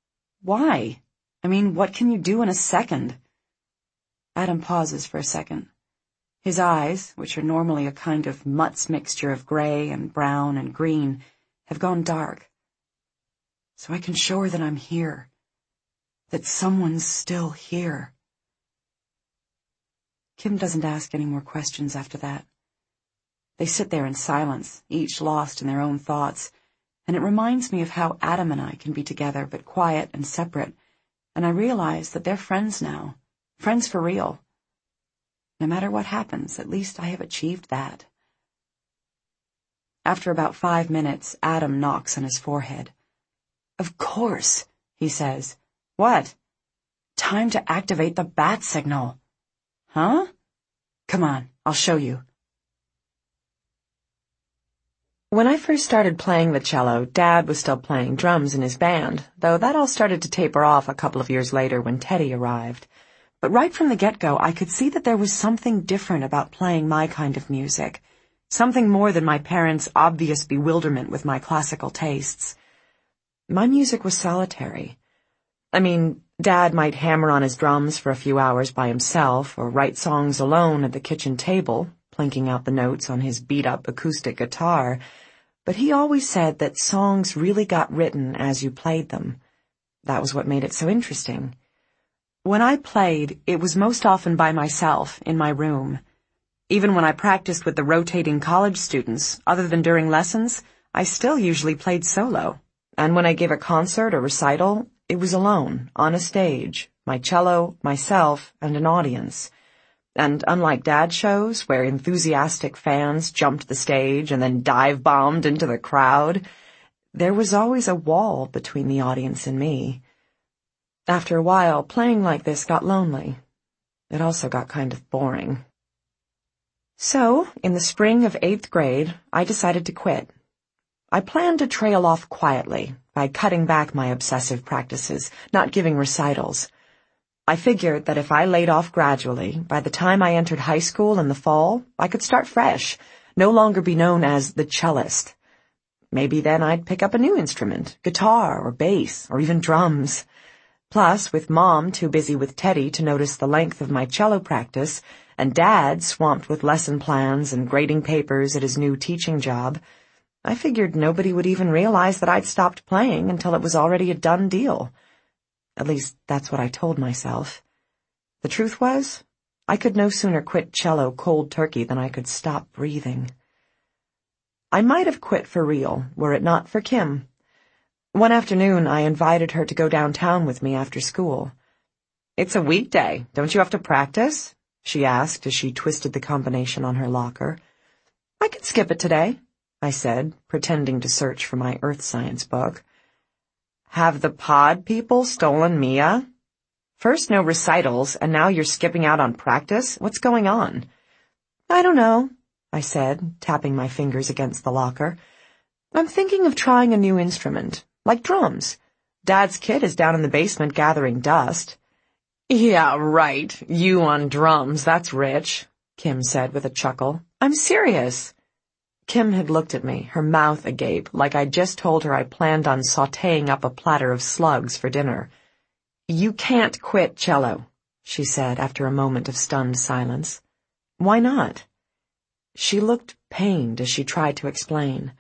B: "Why? I mean, what can you do in a second?" Adam pauses for a second. His eyes, which are normally a kind of mutts mixture of gray and brown and green, have gone dark. "So I can show her that I'm here. That someone's still here." Kim doesn't ask any more questions after that. They sit there in silence, each lost in their own thoughts, and it reminds me of how Adam and I can be together but quiet and separate, and I realize that they're friends now, friends for real. No matter what happens, at least I have achieved that. After about five minutes, Adam knocks on his forehead. "Of course," he says. "What?" "Time to activate the bat signal." "Huh?" "Come on, I'll show you."
A: When I first started playing the cello, Dad was still playing drums in his band, though that all started to taper off a couple of years later when Teddy arrived. But right from the get-go, I could see that there was something different about playing my kind of music, something more than my parents' obvious bewilderment with my classical tastes. My music was solitary. I mean, Dad might hammer on his drums for a few hours by himself or write songs alone at the kitchen table, plinking out the notes on his beat-up acoustic guitar, but he always said that songs really got written as you played them. That was what made it so interesting. When I played, it was most often by myself, in my room. Even when I practiced with the rotating college students, other than during lessons, I still usually played solo. And when I gave a concert or recital, it was alone, on a stage, my cello, myself, and an audience. And unlike Dad's shows, where enthusiastic fans jumped the stage and then dive-bombed into the crowd,
B: There was always a wall between the audience and me. After a while, playing like this got lonely. It also got kind of boring. So, in the spring of eighth grade, I decided to quit. I planned to trail off quietly by cutting back my obsessive practices, not giving recitals. I figured that if I laid off gradually, by the time I entered high school in the fall, I could start fresh, no longer be known as the cellist. Maybe then I'd pick up a new instrument, guitar or bass or even drums. Plus, with Mom too busy with Teddy to notice the length of my cello practice, and Dad swamped with lesson plans and grading papers at his new teaching job, I figured nobody would even realize that I'd stopped playing until it was already a done deal. At least, that's what I told myself. The truth was, I could no sooner quit cello cold turkey than I could stop breathing. I might have quit for real, were it not for Kim. One afternoon, I invited her to go downtown with me after school. "It's a weekday. Don't you have to practice?" she asked as she twisted the combination on her locker. "I can skip it today," I said, pretending to search for my earth science book. "Have the pod people stolen Mia? First no recitals, and now you're skipping out on practice? What's going on?" "I don't know," I said, tapping my fingers against the locker. "I'm thinking of trying a new instrument, like drums. Dad's kit is down in the basement gathering dust." "Yeah, right. You on drums, that's rich," Kim said with a chuckle. "I'm serious." Kim had looked at me, her mouth agape, like I'd just told her I planned on sautéing up a platter of slugs for dinner. "You can't quit cello," she said after a moment of stunned silence. "Why not?" She looked pained as she tried to explain.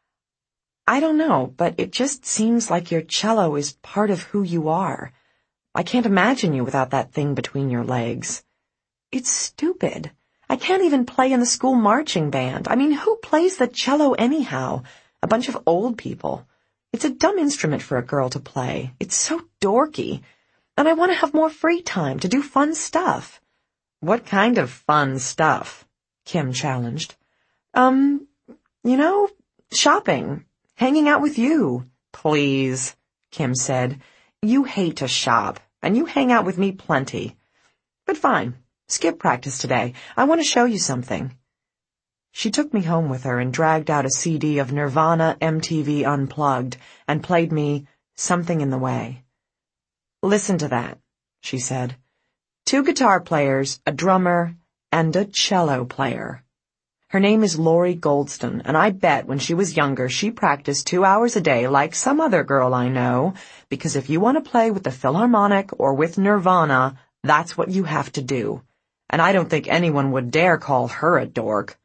B: "I don't know, but it just seems like your cello is part of who you are. I can't imagine you without that thing between your legs." "It's stupid. I can't even play in the school marching band. I mean, who plays the cello anyhow? A bunch of old people. It's a dumb instrument for a girl to play. It's so dorky. And I want to have more free time to do fun stuff." "What kind of fun stuff?" Kim challenged. Um, you know, shopping, hanging out with you." "Please," Kim said. "You hate to shop, and you hang out with me plenty. But fine. Skip practice today. I want to show you something." She took me home with her and dragged out a C D of Nirvana M T V Unplugged and played me Something in the Way. "Listen to that," she said. "Two guitar players, a drummer, and a cello player. Her name is Lori Goldston, and I bet when she was younger she practiced two hours a day like some other girl I know, because if you want to play with the Philharmonic or with Nirvana, that's what you have to do. And I don't think anyone would dare call her a dork."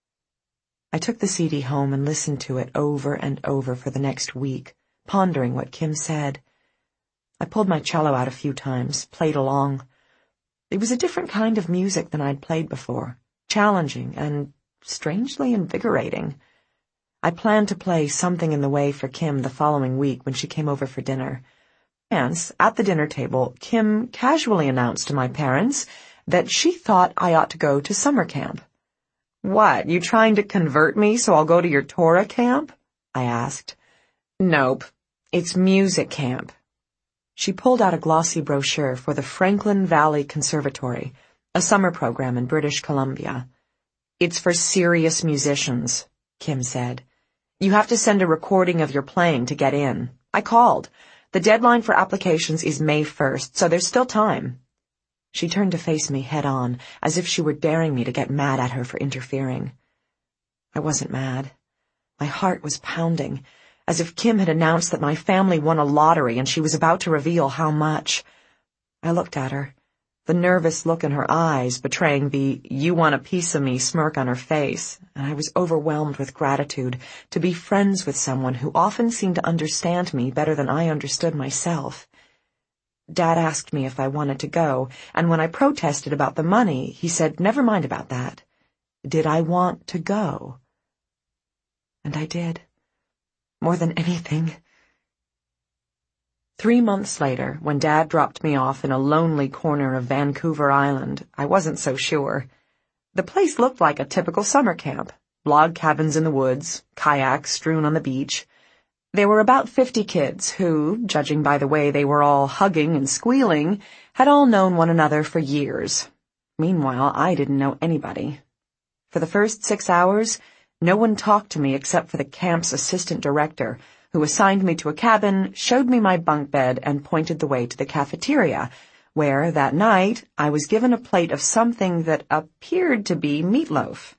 B: I took the C D home and listened to it over and over for the next week, pondering what Kim said. I pulled my cello out a few times, played along. It was a different kind of music than I'd played before, challenging and strangely invigorating. I planned to play Something in the Way for Kim the following week when she came over for dinner. Hence, at the dinner table, Kim casually announced to my parents that she thought I ought to go to summer camp. "What, you trying to convert me so I'll go to your Torah camp?" I asked. "Nope, it's music camp." She pulled out a glossy brochure for the Franklin Valley Conservatory, a summer program in British Columbia. "It's for serious musicians," Kim said. "You have to send a recording of your playing to get in. I called. The deadline for applications is May first, so there's still time." She turned to face me head-on, as if she were daring me to get mad at her for interfering. I wasn't mad. My heart was pounding, as if Kim had announced that my family won a lottery and she was about to reveal how much. I looked at her, the nervous look in her eyes betraying the "you want a piece of me" smirk on her face, and I was overwhelmed with gratitude to be friends with someone who often seemed to understand me better than I understood myself. Dad asked me if I wanted to go, and when I protested about the money, he said, "Never mind about that. Did I want to go?" And I did. More than anything. Three months later, when Dad dropped me off in a lonely corner of Vancouver Island, I wasn't so sure. The place looked like a typical summer camp. Log cabins in the woods, kayaks strewn on the beach.
A: There were about fifty kids who, judging by the way they were all hugging and squealing, had all known one another for years. Meanwhile, I didn't know anybody. For the first six hours, no one talked to me except for the camp's assistant director, who assigned me to a cabin, showed me my bunk bed, and pointed the way to the cafeteria, where, that night, I was given a plate of something that appeared to be meatloaf.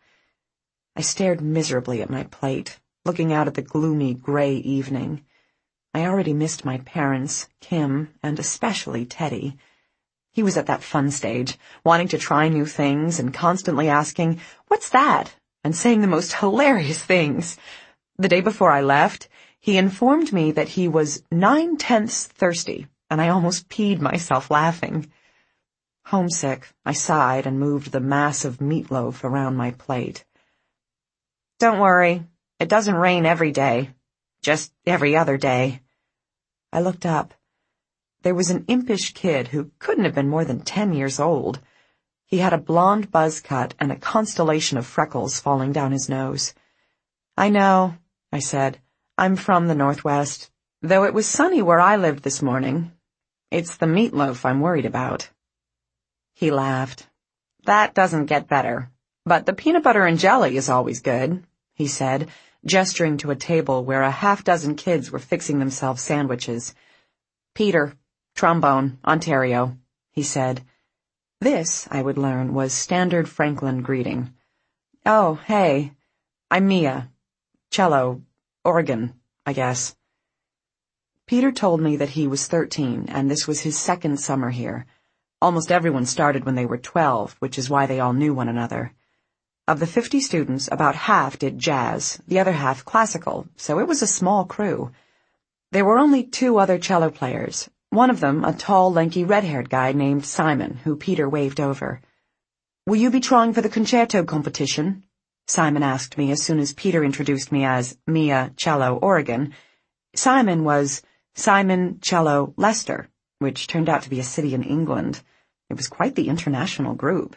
A: I stared miserably at my plate, looking out at the gloomy gray evening. I already missed my parents, Kim, and especially Teddy. He was at that fun stage, wanting to try new things and constantly asking, "What's that?" and saying the most hilarious things. The day before I left, he informed me that he was nine-tenths thirsty, and I almost peed myself laughing. Homesick, I sighed and moved the mass of meatloaf around my plate. "Don't worry. It doesn't rain every day. Just every other day." I looked up. There was an impish kid who couldn't have been more than ten years old. He had a blonde buzz cut and a constellation of freckles falling down his nose. "I know," I said. "I'm from the Northwest, though it was sunny where I lived this morning. It's the meatloaf I'm worried about." He laughed. "That doesn't get better, but the peanut butter and jelly is always good," he said, gesturing to a table where a half-dozen kids were fixing themselves sandwiches. "Peter, Trombone, Ontario," he said. This, I would learn, was standard Franklin greeting. "Oh, hey. I'm Mia. Cello, Oregon, I guess." Peter told me that he was thirteen, and this was his second summer here. Almost everyone started when they were twelve, which is why they all knew one another. Of the fifty students, about half did jazz, the other half classical, so it was a small crew. There were only two other cello players, one of them a tall, lanky, red-haired guy named Simon, who Peter waved over. "Will you be trying for the concerto competition?" Simon asked me as soon as Peter introduced me as Mia Cello, Oregon. Simon was Simon Cello Leicester, which turned out to be a city in England. It was quite the international group.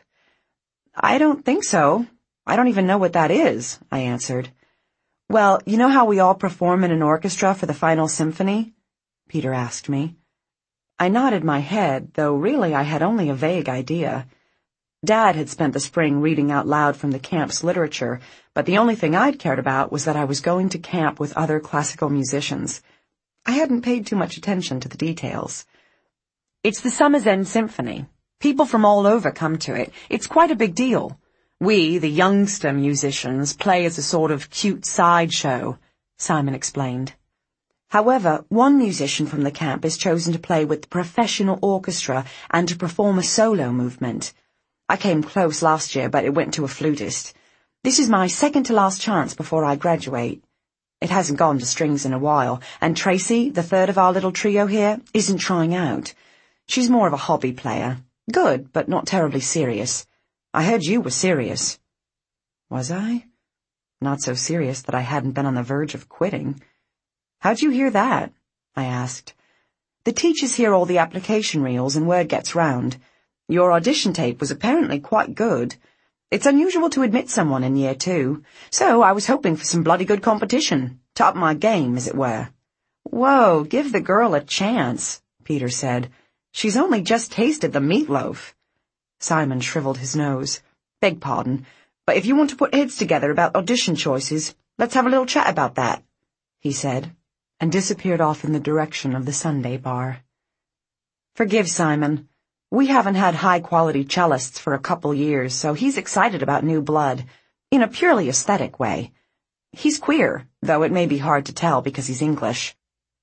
A: "I don't think so. I don't even know what that is," I answered. "Well, you know how we all perform in an orchestra for the final symphony?" Peter asked me. I nodded my head, though really I had only a vague idea. Dad had spent the spring reading out loud from the camp's literature, but the only thing I'd cared about was that I was going to camp with other classical musicians. I hadn't paid too much attention to the details. "It's the Summer's End Symphony. People from all over come to it. It's quite a big deal. We, the youngster musicians, play as a sort of cute sideshow," Simon explained. "However, one musician from the camp is chosen to play with the professional orchestra and to perform a solo movement. I came close last year, but it went to a flutist. This is my second-to-last chance before I graduate. It hasn't gone to strings in a while, and Tracy, the third of our little trio here, isn't trying out. She's more of a hobby player. Good, but not terribly serious. I heard you were serious." Was I? Not so serious that I hadn't been on the verge of quitting. "How'd you hear that?" I asked. "The teachers hear all the application reels and word gets round. Your audition tape was apparently quite good. It's unusual to admit someone in year two, so I was hoping for some bloody good competition, to up my game, as it were." "Whoa, give the girl a chance," Peter said. "She's only just tasted the meatloaf." Simon shriveled his nose. "Beg pardon, but if you want to put heads together about audition choices, let's have a little chat about that," he said, and disappeared off in the direction of the Sunday bar. "Forgive Simon. We haven't had high-quality cellists for a couple years, so he's excited about new blood, in a purely aesthetic way. He's queer, though it may be hard to tell because he's English."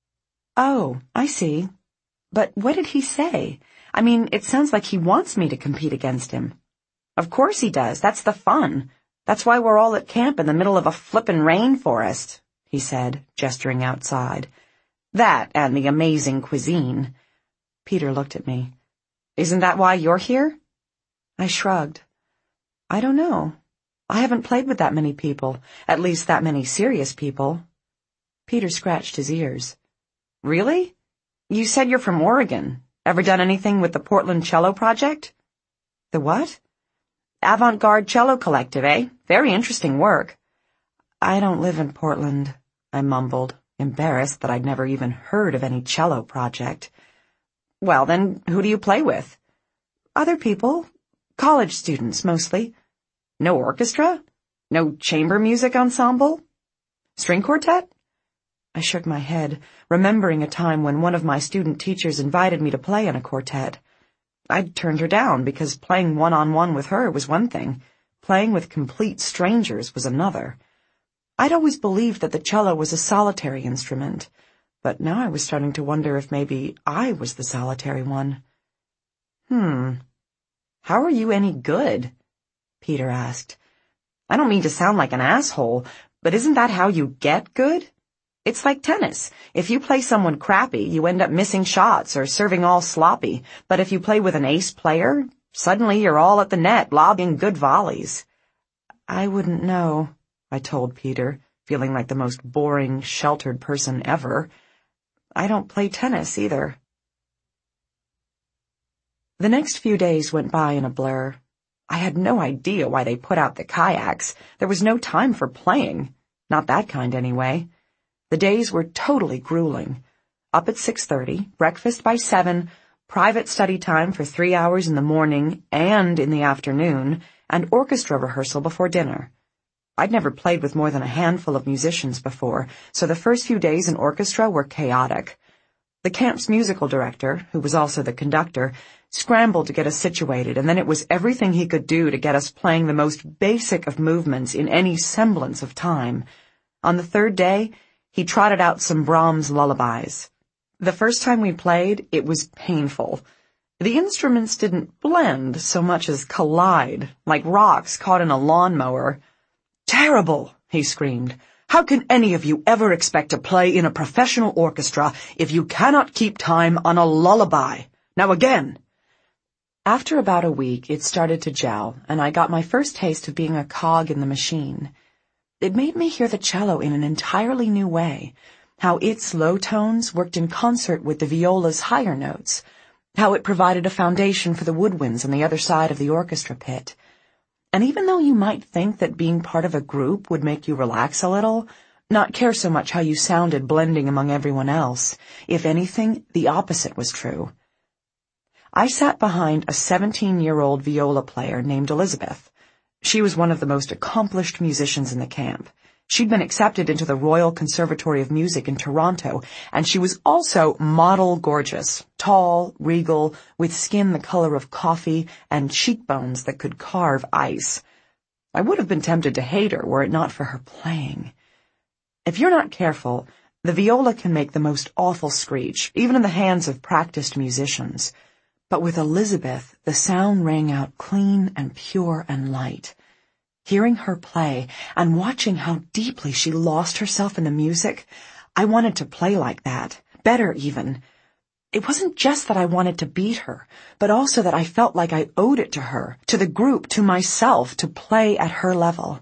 A: "Oh, I see. But what did he say? I mean, it sounds like he wants me to compete against him." "Of course he does. That's the fun. That's why we're all at camp in the middle of a flippin' rainforest," he said, gesturing outside. "That and the amazing cuisine." Peter looked at me. "Isn't that why you're here?" I shrugged. "I don't know. I haven't played with that many people, at least that many serious people." Peter scratched his ears. "Really? You said you're from Oregon. Ever done anything with the Portland Cello Project?" "The what?" "Avant-garde Cello Collective, eh? Very interesting work." "I don't live in Portland," I mumbled,
B: embarrassed that I'd never even heard of any cello project. "Well, then, who do you play with?" "Other people. College students, mostly." "No orchestra? No chamber music ensemble? String quartet?" I shook my head, remembering a time when one of my student teachers invited me to play in a quartet. I'd turned her down because playing one-on-one with her was one thing. Playing with complete strangers was another. I'd always believed that the cello was a solitary instrument, but now I was starting to wonder if maybe I was the solitary one. Hmm. "How are you any good?" Peter asked. "I don't mean to sound like an asshole, but isn't that how you get good? It's like tennis. If you play someone crappy, you end up missing shots or serving all sloppy, but if you play with an ace player, suddenly you're all at the net, lobbing good volleys." "I wouldn't know," I told Peter, feeling like the most boring, sheltered person ever. "I don't play tennis either." The next few days went by in a blur. I had no idea why they put out the kayaks. There was no time for playing. Not that kind, anyway. The days were totally grueling. Up at six thirty, breakfast by seven, private study time for three hours in the morning and in the afternoon, and orchestra rehearsal before dinner. I'd never played with more than a handful of musicians before, so the first few days in orchestra were chaotic. The camp's musical director, who was also the conductor, scrambled to get us situated, and then it was everything he could do to get us playing the most basic of movements in any semblance of time. On the third day, he trotted out some Brahms lullabies. The first time we played, it was painful. The instruments didn't blend so much as collide, like rocks caught in a lawnmower. "Terrible!" he screamed. "How can any of you ever expect to play in a professional orchestra if you cannot keep time on a lullaby? Now again!" After about a week, it started to gel, and I got my first taste of being a cog in the machine. It made me hear the cello in an entirely new way, how its low tones worked in concert with the viola's higher notes, how it provided a foundation for the woodwinds on the other side of the orchestra pit. And even though you might think that being part of a group would make you relax a little, not care so much how you sounded blending among everyone else, if anything, the opposite was true. I sat behind a seventeen-year-old viola player named Elizabeth. She was one of the most accomplished musicians in the camp. She'd been accepted into the Royal Conservatory of Music in Toronto, and she was also model gorgeous, tall, regal, with skin the color of coffee and cheekbones that could carve ice. I would have been tempted to hate her were it not for her playing. If you're not careful, the viola can make the most awful screech, even in the hands of practiced musicians. But with Elizabeth, the sound rang out clean and pure and light. Hearing her play and watching how deeply she lost herself in the music, I wanted to play like that, better even. It wasn't just that I wanted to beat her, but also that I felt like I owed it to her, to the group, to myself, to play at her level.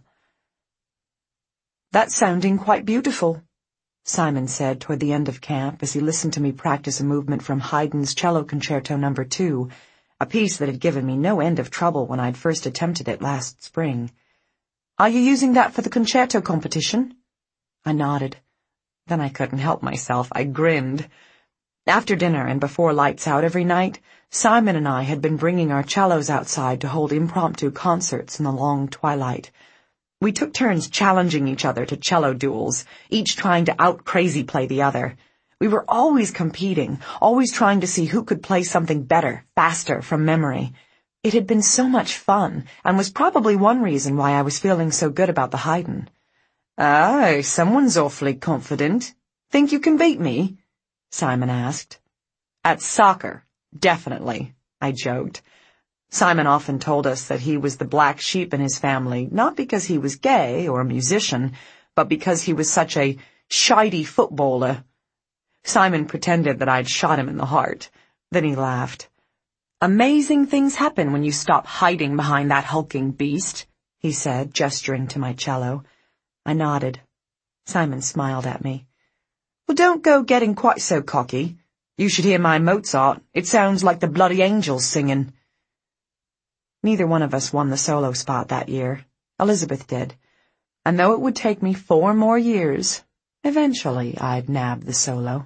B: "That's sounding quite beautiful," Simon said toward the end of camp as he listened to me practice a movement from Haydn's Cello Concerto Number Two, a piece that had given me no end of trouble when I'd first attempted it last spring. "Are you using that for the concerto competition?" I nodded. Then I couldn't help myself. I grinned. After dinner and before lights out every night, Simon and I had been bringing our cellos outside to hold impromptu concerts in the long twilight. We took turns challenging each other to cello duels, each trying to out-crazy play the other. We were always competing, always trying to see who could play something better, faster, from memory. It had been so much fun, and was probably one reason why I was feeling so good about the Haydn. "Ah, someone's awfully confident. Think you can beat me?" Simon asked. "At soccer, definitely," I joked. Simon often told us that he was the black sheep in his family, not because he was gay or a musician, but because he was such a shitey footballer. Simon pretended that I'd shot him in the heart. Then he laughed. "Amazing things happen when you stop hiding behind that hulking beast," he said, gesturing to my cello. I nodded. Simon smiled at me. "Well, don't go getting quite so cocky. You should hear my Mozart. It sounds like the bloody angels singing." Neither one of us won the solo spot that year. Elizabeth did. And though it would take me four more years, Eventually, I'd nab the solo.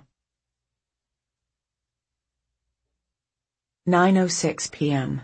B: nine oh six p.m.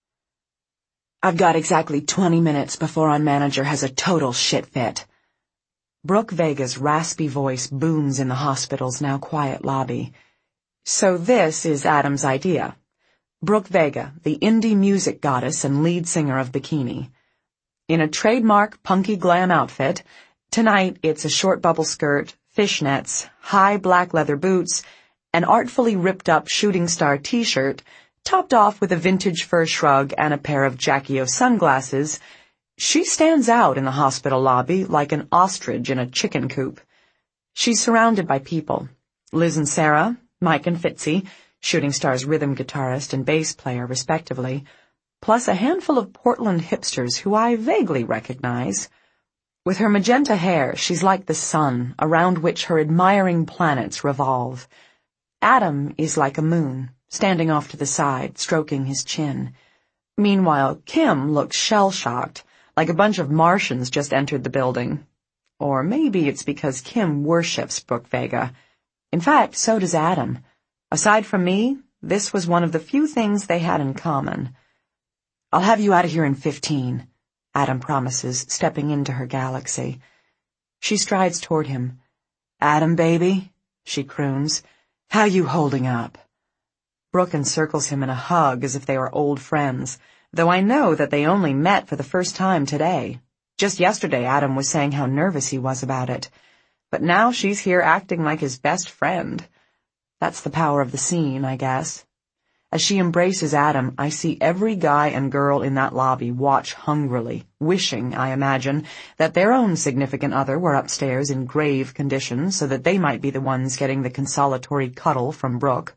B: I've got exactly twenty minutes before our manager has a total shit fit. Brooke Vega's raspy voice booms in the hospital's now quiet lobby. So this is Adam's idea. Brooke Vega, the indie music goddess and lead singer of Bikini. In a trademark punky glam outfit, tonight it's a short bubble skirt, fishnets, high black leather boots, an artfully ripped-up shooting star t-shirt, topped off with a vintage fur shrug and a pair of Jackie O sunglasses. She stands out in the hospital lobby like an ostrich in a chicken coop. She's surrounded by people. Liz and Sarah, Mike and Fitzy, Shooting Star's rhythm guitarist and bass player respectively, plus a handful of Portland hipsters who I vaguely recognize. With her magenta hair, she's like the sun, around which her admiring planets revolve. Adam is like a moon, standing off to the side, stroking his chin. Meanwhile, Kim looks shell-shocked, like a bunch of Martians just entered the building. Or maybe it's because Kim worships Brooke Vega. In fact, so does Adam. Aside from me, this was one of the few things they had in common. "I'll have you out of here in fifteen," Adam promises, stepping into her galaxy. She strides toward him. "Adam, baby," she croons, "how you holding up?" Brooke encircles him in a hug as if they were old friends, though I know that they only met for the first time today. Just yesterday Adam was saying how nervous he was about it, but now she's here acting like his best friend. That's the power of the scene, I guess. As she embraces Adam, I see every guy and girl in that lobby watch hungrily, wishing, I imagine, that their own significant other were upstairs in grave condition so that they might be the ones getting the consolatory cuddle from Brooke.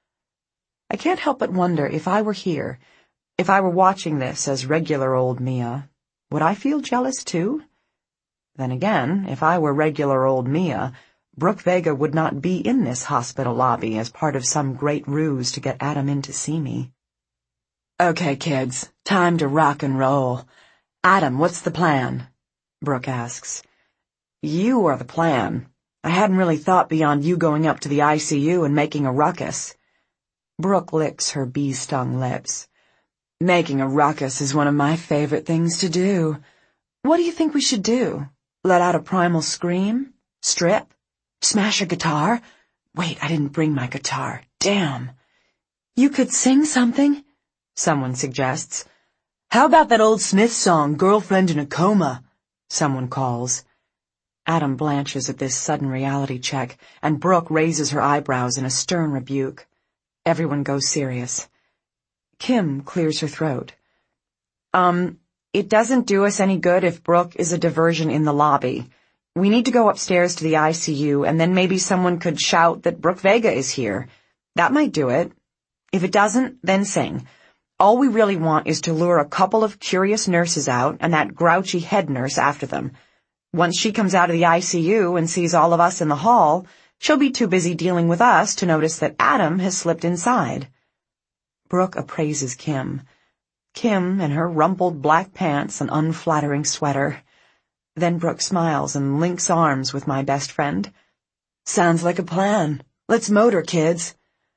B: I can't help but wonder if I were here, if I were watching this as regular old Mia, would I feel jealous too? Then again, if I were regular old Mia, Brooke Vega would not be in this hospital lobby as part of some great ruse to get Adam in to see me. "Okay, kids, time to rock and roll. Adam, what's the plan?" Brooke asks. "You are the plan. I hadn't really thought beyond you going up to the I C U and making a ruckus." Brooke licks her bee-stung lips. "Making a ruckus is one of my favorite things to do. What do you think we should do? Let out a primal scream? Strip? Smash a guitar? Wait, I didn't bring my guitar. Damn. You could sing something?" someone suggests. "How about that old Smith song, Girlfriend in a Coma?" someone calls. Adam blanches at this sudden reality check, and Brooke raises her eyebrows in a stern rebuke. Everyone goes serious. Kim clears her throat. Um, it doesn't do us any good if Brooke is a diversion in the lobby. We need to go upstairs to the I C U, and then maybe someone could shout that Brooke Vega is here. That might do it. If it doesn't, then sing. All we really want is to lure a couple of curious nurses out and that grouchy head nurse after them. Once she comes out of the I C U and sees all of us in the hall, she'll be too busy dealing with us to notice that Adam has slipped inside." Brooke appraises Kim. Kim in her rumpled black pants and unflattering sweater. Then Brooke smiles and links arms with my best friend. "Sounds like a plan. Let's motor, kids."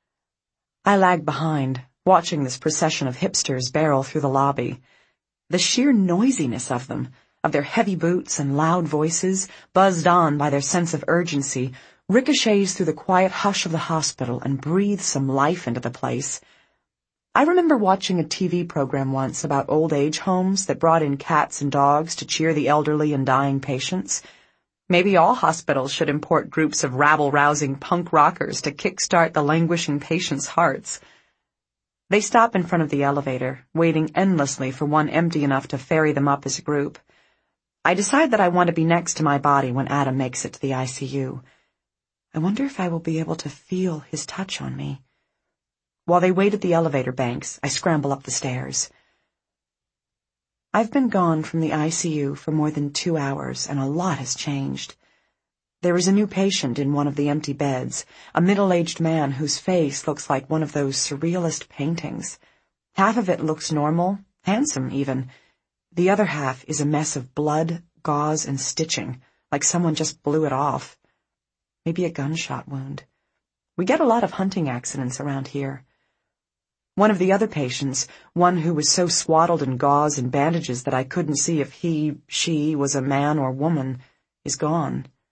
B: I lag behind, watching this procession of hipsters barrel through the lobby. The sheer noisiness of them, of their heavy boots and loud voices, buzzed on by their sense of urgency, ricochets through the quiet hush of the hospital and breathes some life into the place. I remember watching a T V program once about old age homes that brought in cats and dogs to cheer the elderly and dying patients. Maybe all hospitals should import groups of rabble-rousing punk rockers to kickstart the languishing patients' hearts. They stop in front of the elevator, waiting endlessly for one empty enough to ferry them up as a group. I decide that I want to be next to my body when Adam makes it to the I C U. I wonder if I will be able to feel his touch on me. While they wait at the elevator banks, I scramble up the stairs. I've been gone from the I C U for more than two hours, and a lot has changed. There is a new patient in one of the empty beds, a middle-aged man whose face looks like one of those surrealist paintings. Half of it looks normal, handsome even. The other half is a mess of blood, gauze, and stitching, like someone just blew it off. Maybe a gunshot wound. We get a lot of hunting accidents around here. One of the other patients, one who was so swaddled in gauze and bandages that I couldn't see if he, she, was a man or woman, is gone.